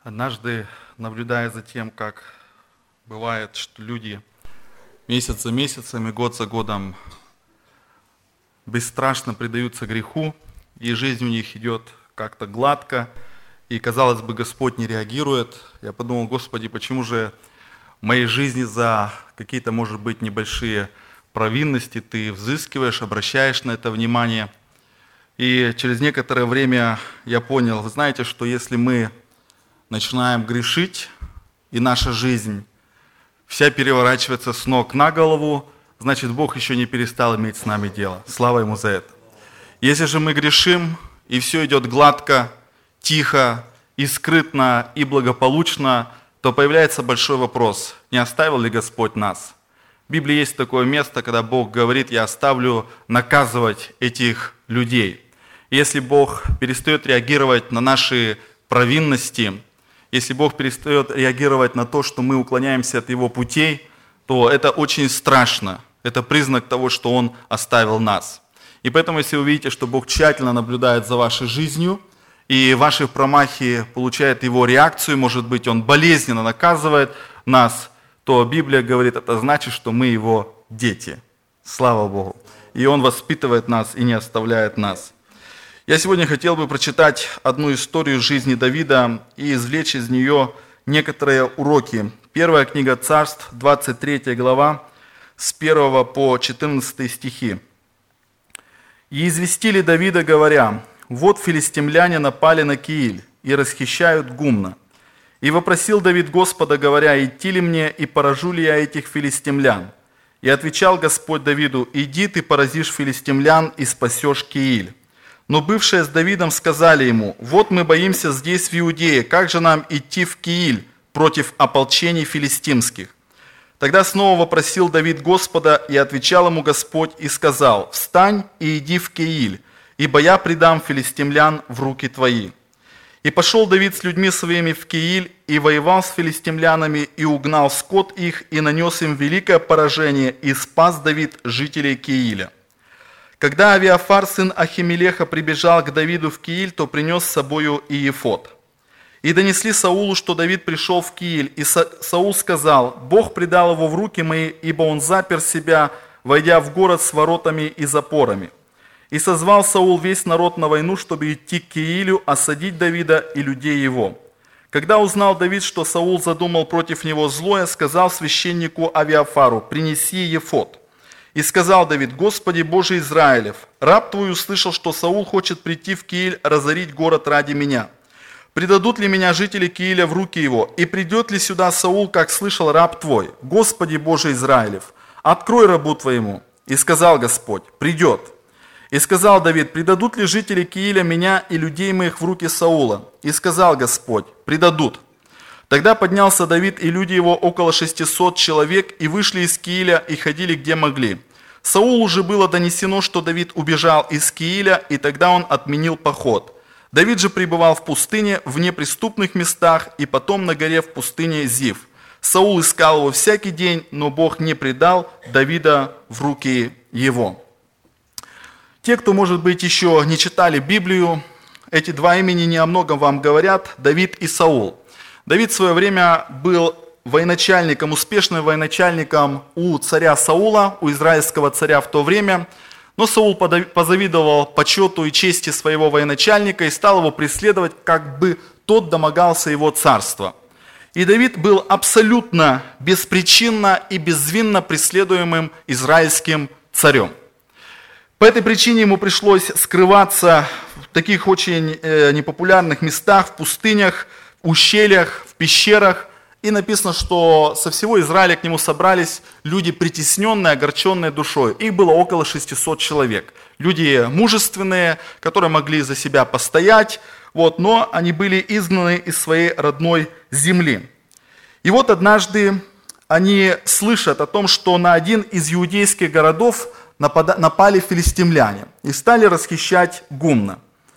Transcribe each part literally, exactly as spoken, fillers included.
Однажды, наблюдая за тем, как бывает, что люди месяц за месяцем и год за годом бесстрашно предаются греху, и жизнь у них идет как-то гладко, и, казалось бы, Господь не реагирует. Я подумал: Господи, почему же в моей жизни за какие-то, может быть, небольшие провинности Ты взыскиваешь, обращаешь на это внимание. И через некоторое время я понял: вы знаете, что если мы начинаем грешить, и наша жизнь вся переворачивается с ног на голову, значит, Бог еще не перестал иметь с нами дело. Слава Ему за это. Если же мы грешим, и все идет гладко, тихо, и скрытно, и благополучно, то появляется большой вопрос: не оставил ли Господь нас? В Библии есть такое место, когда Бог говорит: я оставлю наказывать этих людей. И если Бог перестает реагировать на наши провинности, если Бог перестает реагировать на то, что мы уклоняемся от Его путей, то это очень страшно. Это признак того, что Он оставил нас. И поэтому, если вы видите, что Бог тщательно наблюдает за вашей жизнью, и ваши промахи получают Его реакцию, может быть, Он болезненно наказывает нас, то Библия говорит, это значит, что мы Его дети. Слава Богу. И Он воспитывает нас и не оставляет нас. Я сегодня хотел бы прочитать одну историю жизни Давида и извлечь из нее некоторые уроки. Первая книга Царств, двадцать третья глава, с первого по четырнадцатый стихи. «И известили Давида, говоря: вот филистимляне напали на Кииль и расхищают гумно. И вопросил Давид Господа, говоря: идти ли мне и поражу ли я этих филистимлян? И отвечал Господь Давиду: иди, ты поразишь филистимлян и спасешь Кииль. Но бывшие с Давидом сказали ему: вот мы боимся здесь в Иудее, как же нам идти в Кииль против ополчений филистимских? Тогда снова вопросил Давид Господа, и отвечал ему Господь и сказал: встань и иди в Кииль, ибо я предам филистимлян в руки твои. И пошел Давид с людьми своими в Кииль, и воевал с филистимлянами, и угнал скот их, и нанес им великое поражение, и спас Давид жителей Кииля. Когда Авиафар, сын Ахимелеха, прибежал к Давиду в Кииль, то принес с собою и ефод. И донесли Саулу, что Давид пришел в Кииль, и Са- Саул сказал: Бог предал его в руки мои, ибо он запер себя, войдя в город с воротами и запорами. И созвал Саул весь народ на войну, чтобы идти к Киилю, осадить Давида и людей его. Когда узнал Давид, что Саул задумал против него злое, сказал священнику Авиафару: принеси ефод. И сказал Давид: Господи Боже Израилев, раб твой услышал, что Саул хочет прийти в Кииль, разорить город ради меня. Предадут ли меня жители Кииля в руки его? И придет ли сюда Саул, как слышал раб твой? Господи Боже Израилев, открой рабу твоему. И сказал Господь: придет. И сказал Давид: предадут ли жители Кииля меня и людей моих в руки Саула? И сказал Господь: предадут. Тогда поднялся Давид и люди его, около шестисот человек, и вышли из Кииля и ходили где могли. Саулу же было донесено, что Давид убежал из Кииля, и тогда он отменил поход. Давид же пребывал в пустыне, в неприступных местах, и потом на горе в пустыне Зив. Саул искал его всякий день, но Бог не предал Давида в руки его». Те, кто, может быть, еще не читали Библию, эти два имени не о многом вам говорят: Давид и Саул. Давид в свое время был военачальником, успешным военачальником у царя Саула, у израильского царя в то время. Но Саул позавидовал почету и чести своего военачальника и стал его преследовать, как бы тот домогался его царства. И Давид был абсолютно беспричинно и безвинно преследуемым израильским царем. По этой причине ему пришлось скрываться в таких очень непопулярных местах, в пустынях, в ущельях, в пещерах. И написано, что со всего Израиля к нему собрались люди, притесненные, огорченные душой. Их было около шестисот человек. Люди мужественные, которые могли за себя постоять, вот, но они были изгнаны из своей родной земли. И вот однажды они слышат о том, что на один из иудейских городов напали филистимляне и стали расхищать гумно.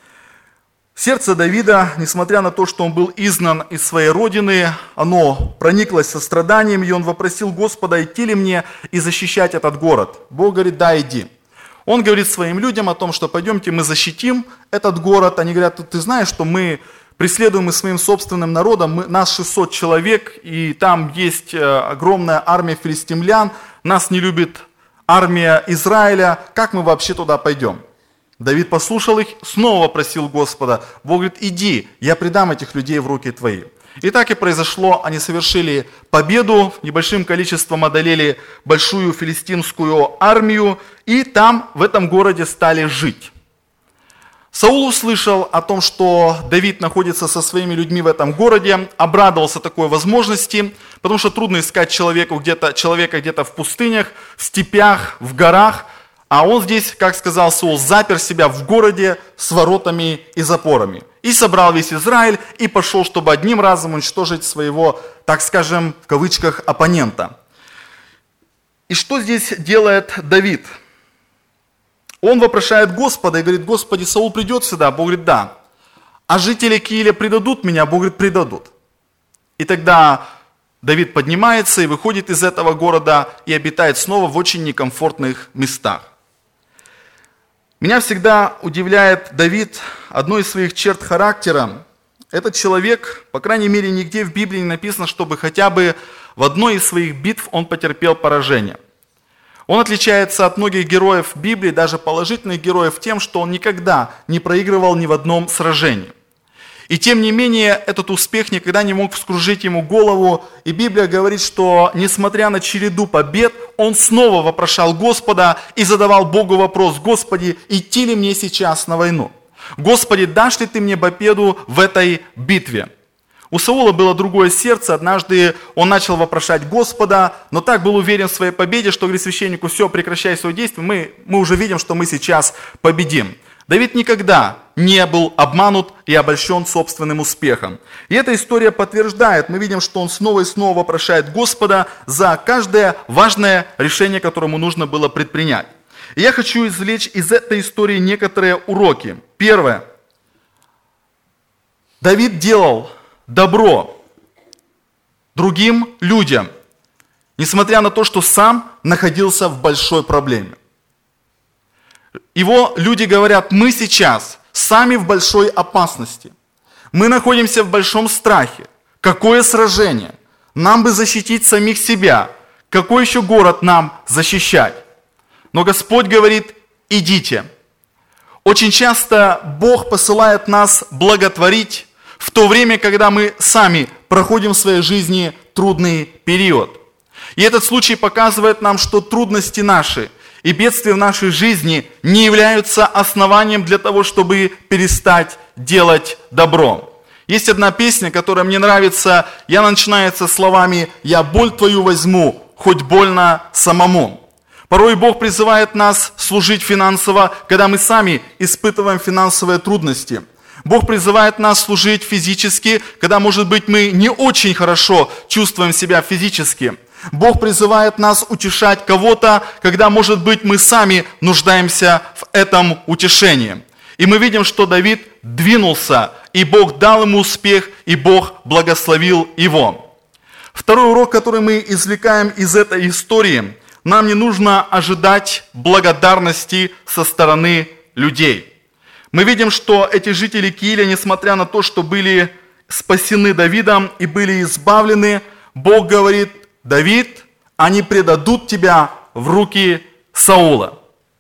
Сердце Давида, несмотря на то, что он был изгнан из своей родины, оно прониклось состраданием, и он вопросил Господа: идти ли мне и защищать этот город? Бог говорит: да, иди. Он говорит своим людям о том, что пойдемте мы защитим этот город. Они говорят: ты знаешь, что мы преследуемый своим собственным народом, мы, нас шестьсот человек, и там есть огромная армия филистимлян, нас не любит армия Израиля, как мы вообще туда пойдем? Давид послушал их, снова просил Господа. Бог говорит, иди, я предам этих людей в руки твои. И так и произошло, они совершили победу, небольшим количеством одолели большую филистимскую армию, и там, в этом городе, стали жить. Саул услышал о том, что Давид находится со своими людьми в этом городе, обрадовался такой возможности, потому что трудно искать человека где-то, человека где-то в пустынях, в степях, в горах, а он здесь, как сказал Саул, запер себя в городе с воротами и запорами. И собрал весь Израиль и пошел, чтобы одним разом уничтожить своего, так скажем, в кавычках, оппонента. И что здесь делает Давид? Он вопрошает Господа и говорит, Господи, Саул придет сюда? Бог говорит, да. А жители Кииля предадут меня? Бог говорит, предадут. И тогда Давид поднимается и выходит из этого города и обитает снова в очень некомфортных местах. Меня всегда удивляет Давид, одной из своих черт характера. Этот человек, по крайней мере, нигде в Библии не написано, чтобы хотя бы в одной из своих битв он потерпел поражение. Он отличается от многих героев Библии, даже положительных героев, тем, что он никогда не проигрывал ни в одном сражении. И тем не менее, этот успех никогда не мог вскружить ему голову. И Библия говорит, что несмотря на череду побед, он снова вопрошал Господа и задавал Богу вопрос, Господи, идти ли мне сейчас на войну? Господи, дашь ли ты мне победу в этой битве? У Саула было другое сердце, однажды он начал вопрошать Господа, но так был уверен в своей победе, что говорит священнику, все, прекращай свое действие, мы, мы уже видим, что мы сейчас победим. Давид никогда не был обманут и обольщен собственным успехом. И эта история подтверждает, мы видим, что он снова и снова вопрошает Господа за каждое важное решение, которое ему нужно было предпринять. И я хочу извлечь из этой истории некоторые уроки. Первое. Давид делал добро другим людям, несмотря на то, что сам находился в большой проблеме. Его люди говорят, мы сейчас сами в большой опасности. Мы находимся в большом страхе. Какое сражение? Нам бы защитить самих себя. Какой еще город нам защищать? Но Господь говорит, идите. Очень часто Бог посылает нас благотворить в то время, когда мы сами проходим в своей жизни трудный период. И этот случай показывает нам, что трудности наши и бедствия в нашей жизни не являются основанием для того, чтобы перестать делать добро. Есть одна песня, которая мне нравится, и она начинается словами «Я боль твою возьму, хоть больно самому». Порой Бог призывает нас служить финансово, когда мы сами испытываем финансовые трудности. Бог призывает нас служить физически, когда, может быть, мы не очень хорошо чувствуем себя физически. Бог призывает нас утешать кого-то, когда, может быть, мы сами нуждаемся в этом утешении. И мы видим, что Давид двинулся, и Бог дал ему успех, и Бог благословил его. Второй урок, который мы извлекаем из этой истории, нам не нужно ожидать благодарности со стороны людей. Мы видим, что эти жители Кииля, несмотря на то, что были спасены Давидом и были избавлены, Бог говорит, Давид, они предадут тебя в руки Саула.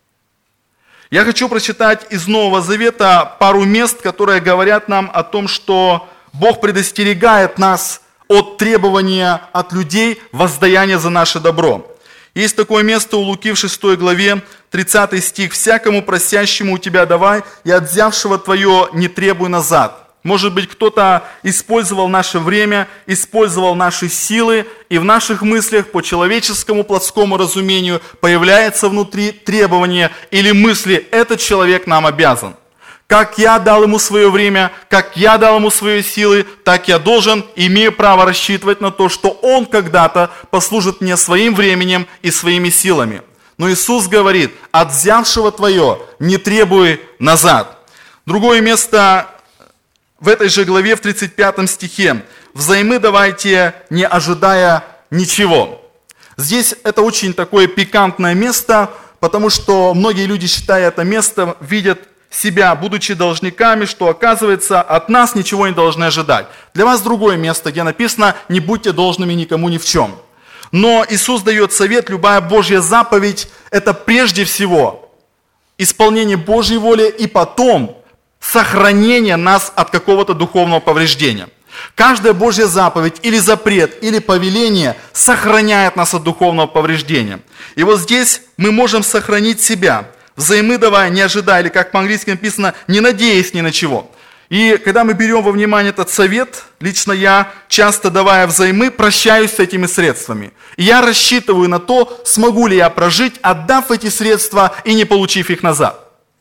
Я хочу прочитать из Нового Завета пару мест, которые говорят нам о том, что Бог предостерегает нас от требования от людей воздаяния за наше добро. Есть такое место у Луки в шестой главе, тридцатый стих. «Всякому просящему у тебя давай, и от взявшего твое не требуй назад». Может быть, кто-то использовал наше время, использовал наши силы, и в наших мыслях по человеческому плотскому разумению появляется внутри требование или мысли «этот человек нам обязан». Как я дал ему свое время, как я дал ему свои силы, так я должен, имею право рассчитывать на то, что он когда-то послужит мне своим временем и своими силами. Но Иисус говорит, от взявшего твое не требуй назад. Другое место в этой же главе, в тридцать пятом стихе. Взаймы давайте, не ожидая ничего. Здесь это очень такое пикантное место, потому что многие люди, считая это место, видят себя, будучи должниками, что, оказывается, от нас ничего не должны ожидать. Для вас другое место, где написано: не будьте должными никому ни в чем. Но Иисус дает совет: любая Божья заповедь – это прежде всего исполнение Божьей воли и потом сохранение нас от какого-то духовного повреждения. Каждая Божья заповедь или запрет, или повеление сохраняет нас от духовного повреждения. И вот здесь мы можем сохранить себя, взаймы давая, не ожидая, или как по-английски написано, не надеясь ни на чего. И когда мы берем во внимание этот совет, лично я, часто давая взаймы, прощаюсь с этими средствами. И я рассчитываю на то, смогу ли я прожить, отдав эти средства и не получив их назад.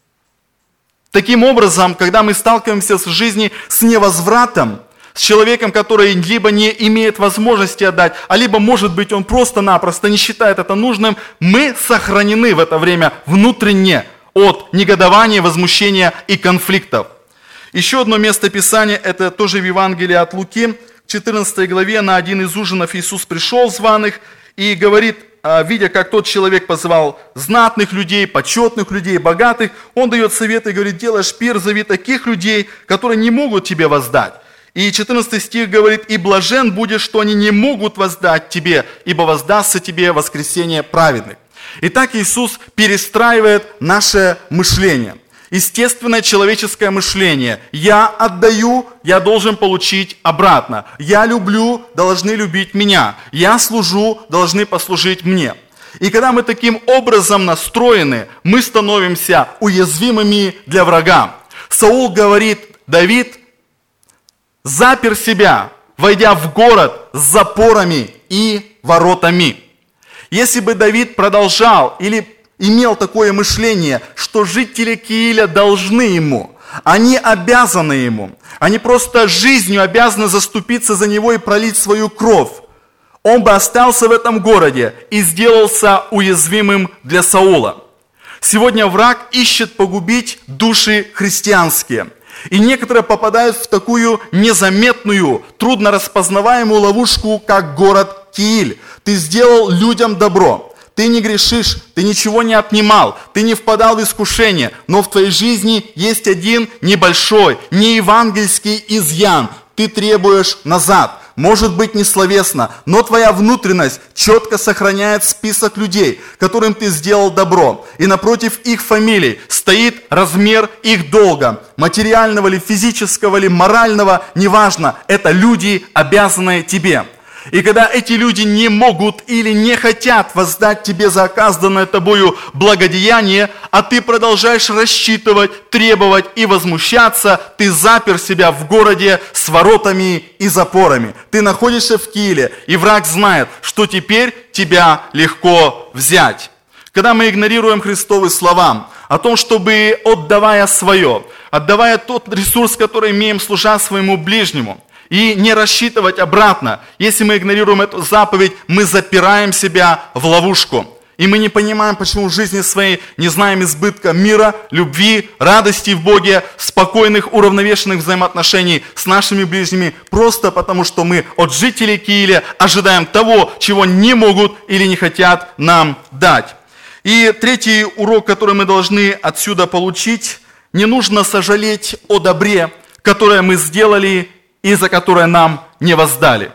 Таким образом, когда мы сталкиваемся в жизни с невозвратом, с человеком, который либо не имеет возможности отдать, а либо, может быть, он просто-напросто не считает это нужным, мы сохранены в это время внутренне от негодования, возмущения и конфликтов. Еще одно место Писания, это тоже в Евангелии от Луки, в четырнадцатой главе, на один из ужинов Иисус пришел званых и говорит, видя, как тот человек позвал знатных людей, почетных людей, богатых, он дает совет и говорит: делаешь пир, зови таких людей, которые не могут тебе воздать. И четырнадцатый стих говорит: «И блажен будешь, что они не могут воздать тебе, ибо воздастся тебе воскресение праведных». Итак, Иисус перестраивает наше мышление. Естественное человеческое мышление. Я отдаю, я должен получить обратно. Я люблю, должны любить меня. Я служу, должны послужить мне. И когда мы таким образом настроены, мы становимся уязвимыми для врага. Саул говорит: Давид запер себя, войдя в город с запорами и воротами. Если бы Давид продолжал или имел такое мышление, что жители Кииля должны ему, они обязаны ему, они просто жизнью обязаны заступиться за него и пролить свою кровь, он бы остался в этом городе и сделался уязвимым для Саула. Сегодня враг ищет погубить души христианские. И некоторые попадают в такую незаметную, трудно распознаваемую ловушку, как город Кииль. Ты сделал людям добро. Ты не грешишь, ты ничего не отнимал, ты не впадал в искушение, но в твоей жизни есть один небольшой, неевангельский изъян. Ты требуешь назад. Может быть, не словесно, но твоя внутренность четко сохраняет список людей, которым ты сделал добро. И напротив их фамилий стоит размер их долга, материального ли, физического ли, морального, неважно. Это люди, обязанные тебе. И когда эти люди не могут или не хотят воздать тебе за оказанное тобою благодеяние, а ты продолжаешь рассчитывать, требовать и возмущаться, ты запер себя в городе с воротами и запорами. Ты находишься в Кииле, и враг знает, что теперь тебя легко взять. Когда мы игнорируем Христовы слова о том, чтобы, отдавая свое, отдавая тот ресурс, который имеем, служа своему ближнему, и не рассчитывать обратно. Если мы игнорируем эту заповедь, мы запираем себя в ловушку. И мы не понимаем, почему в жизни своей не знаем избытка мира, любви, радости в Боге, спокойных, уравновешенных взаимоотношений с нашими ближними, просто потому что мы от жителей Кииля ожидаем того, чего не могут или не хотят нам дать. И третий урок, который мы должны отсюда получить: не нужно сожалеть о добре, которое мы сделали и за которое нам не воздали.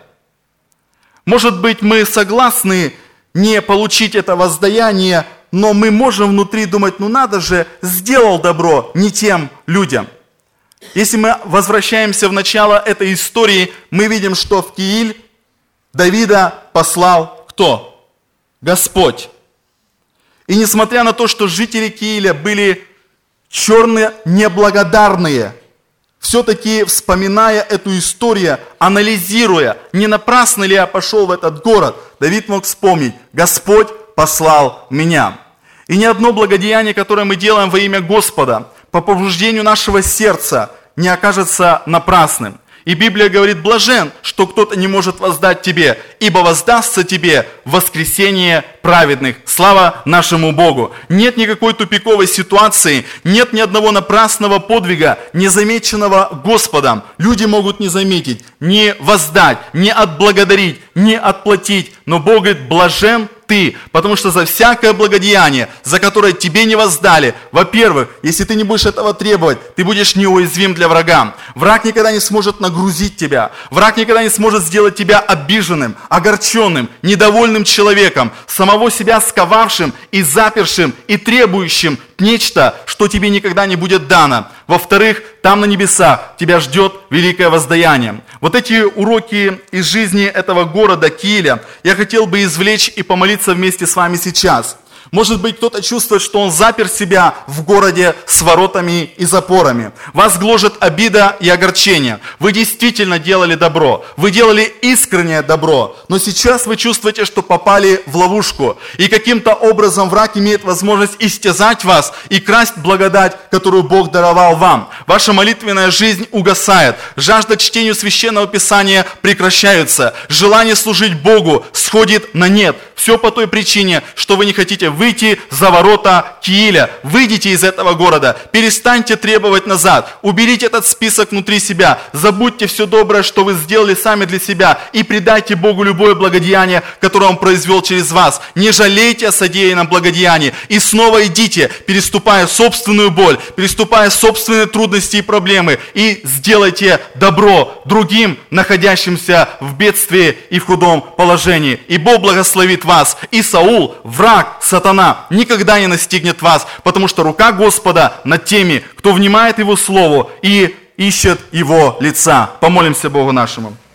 Может быть, мы согласны не получить это воздаяние, но мы можем внутри думать: ну надо же, сделал добро не тем людям. Если мы возвращаемся в начало этой истории, мы видим, что в Кииль Давида послал кто? Господь. И несмотря на то, что жители Кииля были черные, неблагодарные, все-таки, вспоминая эту историю, анализируя, не напрасно ли я пошел в этот город, Давид мог вспомнить: Господь послал меня. И ни одно благодеяние, которое мы делаем во имя Господа, по побуждению нашего сердца, не окажется напрасным. И Библия говорит: блажен, что кто-то не может воздать тебе, ибо воздастся тебе в воскресение праведных. Слава нашему Богу! Нет никакой тупиковой ситуации, нет ни одного напрасного подвига, незамеченного Господом. Люди могут не заметить, не воздать, не отблагодарить, не отплатить. Но Бог говорит: блажен ты, потому что за всякое благодеяние, за которое тебе не воздали, во-первых, если ты не будешь этого требовать, ты будешь неуязвим для врага. Враг никогда не сможет нагрузить тебя, враг никогда не сможет сделать тебя обиженным, огорченным, недовольным человеком, самого себя сковавшим и запершим и требующим нечто, что тебе никогда не будет дано. Во-вторых, там на небесах тебя ждет великое воздаяние. Вот эти уроки из жизни этого города Кииля я хотел бы извлечь и помолиться вместе с вами сейчас. Может быть, кто-то чувствует, что он запер себя в городе с воротами и запорами. Вас гложет обида и огорчение. Вы действительно делали добро. Вы делали искреннее добро. Но сейчас вы чувствуете, что попали в ловушку. И каким-то образом враг имеет возможность истязать вас и красть благодать, которую Бог даровал вам. Ваша молитвенная жизнь угасает. Жажда к чтению Священного Писания прекращается. Желание служить Богу сходит на нет. Все по той причине, что вы не хотите выйти за ворота Кииля. Выйдите из этого города. Перестаньте требовать назад. Уберите этот список внутри себя. Забудьте все доброе, что вы сделали сами для себя. И предайте Богу любое благодеяние, которое Он произвел через вас. Не жалейте о содеянном благодеянии. И снова идите, переступая собственную боль, переступая собственные трудности и проблемы. И сделайте добро другим, находящимся в бедствии и в худом положении. И Бог благословит вас. И Саул, враг, сатана, никогда не настигнет вас, потому что рука Господа над теми, кто внимает Его Слову и ищет Его лица. Помолимся Богу нашему.